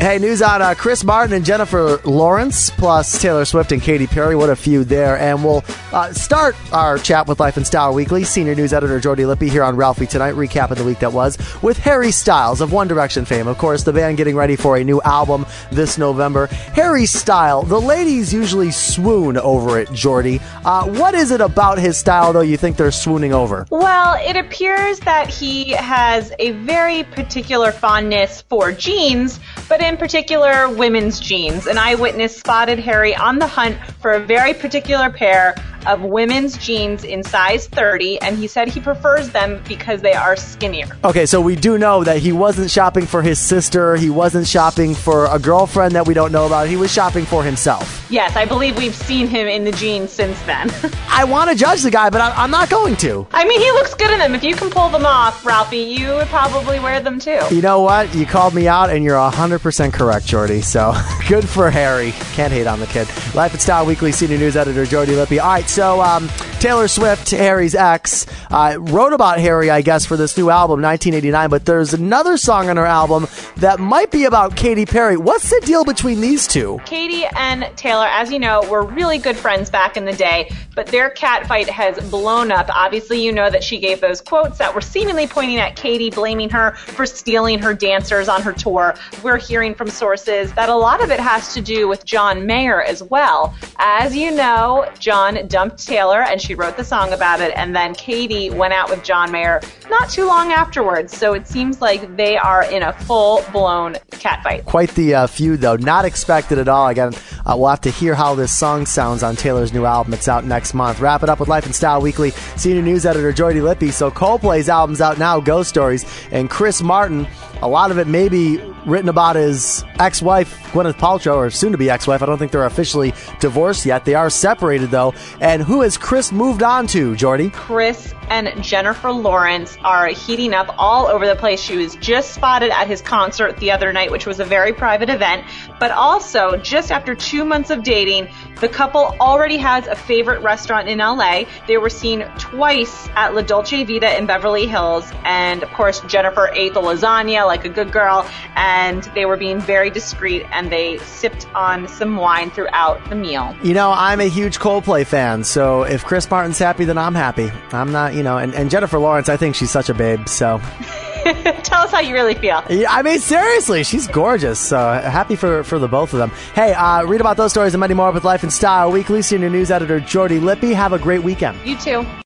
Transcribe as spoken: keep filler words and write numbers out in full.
Hey, news on uh, Chris Martin and Jennifer Lawrence, plus Taylor Swift and Katy Perry. What a feud there. And we'll uh, start our chat with Life and Style Weekly. Senior news editor Jordy Lippy here on Ralphie Tonight, recapping the week that was, with Harry Styles of One Direction fame. Of course, the band getting ready for a new album this November. Harry Styles, the ladies usually swoon over it, Jordy. Uh, what is it about his style, though, you think they're swooning over? Well, it appears that he has a very particular fondness for jeans, but in particular, women's jeans. An eyewitness spotted Harry on the hunt for a very particular pair of women's jeans in size thirty, and he said he prefers them because they are skinnier. Okay, so we do know that he wasn't shopping for his sister. He wasn't shopping for a girlfriend that we don't know about. He was shopping for himself. Yes, I believe we've seen him in the jeans since then. I want to judge the guy, but I, I'm not going to. I mean, he looks good in them. If you can pull them off, Ralphie, you would probably wear them too. You know what? You called me out, and you're one hundred percent correct, Jordy. So good for Harry. Can't hate on the kid. Life and Style Weekly senior news editor Jordy Lippy. All right, so um, Taylor Swift, Harry's ex, uh, wrote about Harry, I guess, for this new album, nineteen eighty-nine, but there's another song on her album that might be about Katy Perry. What's the deal between these two? Katy and Taylor, as you know, were really good friends back in the day, but their catfight has blown up. Obviously, you know that she gave those quotes that were seemingly pointing at Katy, blaming her for stealing her dancers on her tour. We're hearing from sources that a lot of it has to do with John Mayer as well. As you know, John dumped Taylor, and she wrote the song about it, and then Katy went out with John Mayer not too long afterwards, so it seems like they are in a full-blown catfight. Quite the uh, feud, though. Not expected at all. Again, uh, we'll have to hear how this song sounds on Taylor's new album. It's out next month. Wrap it up with Life and Style Weekly senior news editor Jordy Lippy. So Coldplay's album's out now, Ghost Stories, and Chris Martin, a lot of it may be written about his ex-wife, Gwyneth Paltrow, or soon-to-be ex-wife. I don't think they're officially divorced yet. They are separated, though. And who has Chris moved on to, Jordy? Chris and Jennifer Lawrence are heating up all over the place. She was just spotted at his concert the other night, which was a very private event. But also, just after two months of dating, the couple already has a favorite restaurant in L A. They were seen twice at La Dolce Vita in Beverly Hills. And, of course, Jennifer ate the lasagna like a good girl, and they were being very discreet, and they sipped on some wine throughout the meal. You know, I'm a huge Coldplay fan, so if Chris Martin's happy, then I'm happy. I'm not, you know, and, and Jennifer Lawrence, I think she's such a babe, so... Tell us how you really feel. Yeah, I mean, seriously, she's gorgeous. So happy for, for the both of them. Hey, uh, read about those stories and many more with Life and Style Weekly. Senior news editor Jordy Lippy. Have a great weekend. You too.